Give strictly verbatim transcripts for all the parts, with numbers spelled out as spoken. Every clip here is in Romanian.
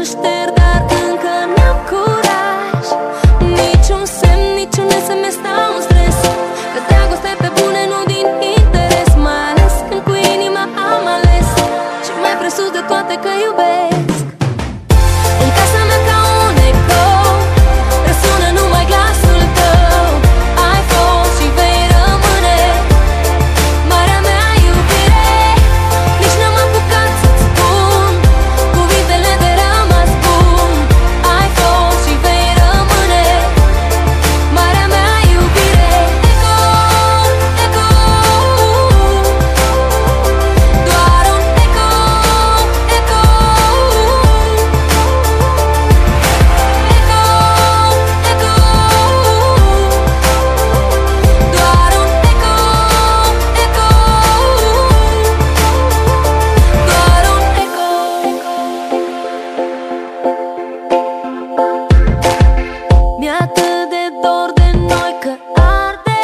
șterg, dar încă n-am curaj. Niciun semn, niciun S M S dau în stres, că dragoste pe bune, nu din interes. Mai ales când cu inima am ales, și mai presus de toate că iubesc. În casa mea ca un ecou răsună numai glasul tău. Ai fost și vei rămâne marea mea iubire. Nici n-am apucat să-ți spun cuvintele de rămas bun. Ai fost și vei rămâne marea mea iubire. Ecou, ecou, doar un ecou, ecou, doar un ecou, ecou, doar un ecou. Mi-e atât de dor de noi că arde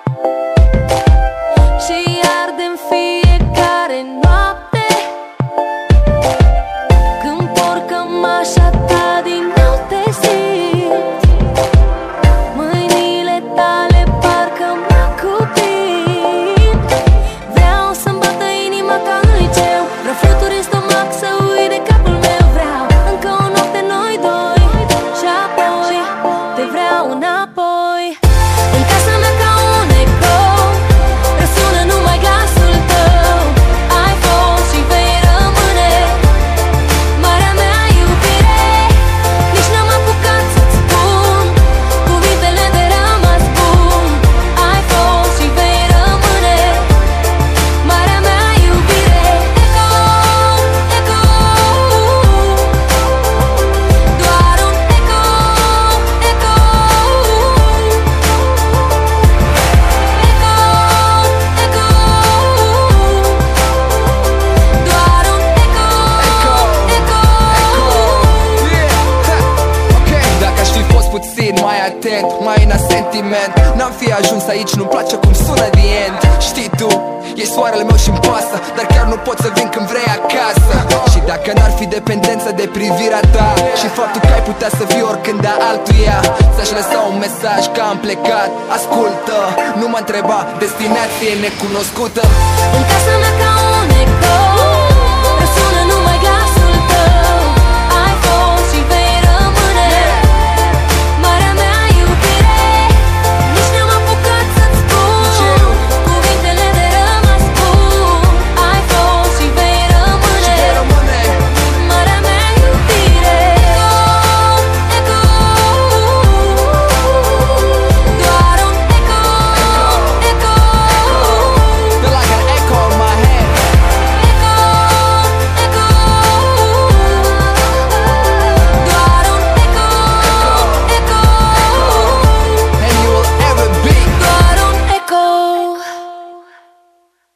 și arde în fiecare noapte. Când porc cămașa ta din nou te simt, mâinile tale parcă mă cuprind. Vreau să-mi bată inima ca în liceu, vreau fluturi în stomac să uit de capul meu. Vreau încă o noapte noi doi și apoi te vreau înapoi. În casa mea ca un ecou răsună numai glasul tău. Ai fost și vei rămâne marea mea iubire. Nici n-am apucat să-ți spun cuvintele de rămas bun. Ai fost și vei rămâne marea mea iubire. Ecou, ecou, doar un ecou, ecou, doar un ecou, ecou. Ok, dacă aș fi fost puțin mai atent, mai în sentiment, n-am fi ajuns aici, nu-mi place cum sună the end. Știi tu, e soarele meu și-mi pasă, dar chiar nu pot să vin când vrei acasă. Și dacă n-ar fi dependență de privirea ta și faptul că ai putea să fii oricând a altuia, ți-aș lăsa un mesaj că am plecat. Ascultă, nu mă întreba, destinație necunoscută. În casa mea ca un